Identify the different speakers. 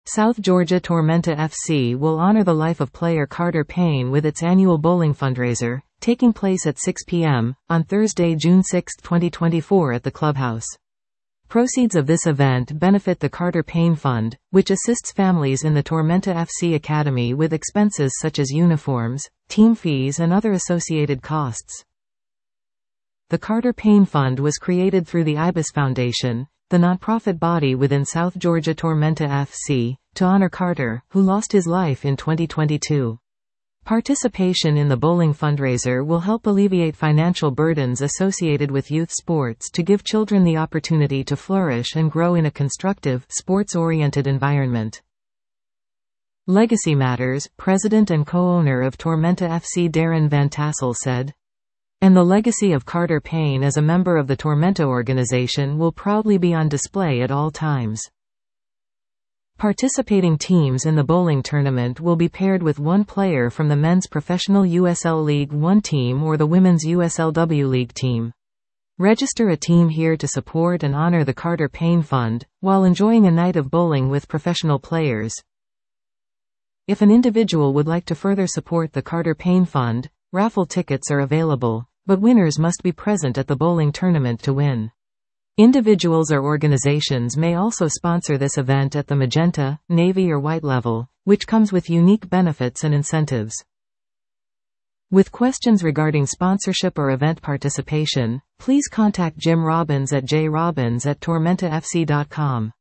Speaker 1: South Georgia Tormenta FC will honor the life of player Carter Payne with its annual bowling fundraiser, taking place at 6 p.m. on Thursday, June 6, 2024 at the clubhouse. Proceeds of this event benefit the Carter Payne Fund, which assists families in the Tormenta FC Academy with expenses such as uniforms, team fees and other associated costs. The Carter Payne Fund was created through the IBIS Foundation, the nonprofit body within South Georgia Tormenta FC, to honor Carter, who lost his life in 2022. Participation in the bowling fundraiser will help alleviate financial burdens associated with youth sports to give children the opportunity to flourish and grow in a constructive, sports-oriented environment. Legacy Matters, president and co-owner of Tormenta FC Darren Van Tassel said. And the legacy of Carter Payne as a member of the Tormenta organization will proudly be on display at all times. Participating teams in the bowling tournament will be paired with one player from the men's professional USL League One team or the women's USLW League team. Register a team here to support and honor the Carter Payne Fund, while enjoying a night of bowling with professional players. If an individual would like to further support the Carter Payne Fund, raffle tickets are available, but winners must be present at the bowling tournament to win. Individuals or organizations may also sponsor this event at the magenta, navy or white level, which comes with unique benefits and incentives. With questions regarding sponsorship or event participation, please contact Jim Robbins at jrobbins@tormentafc.com.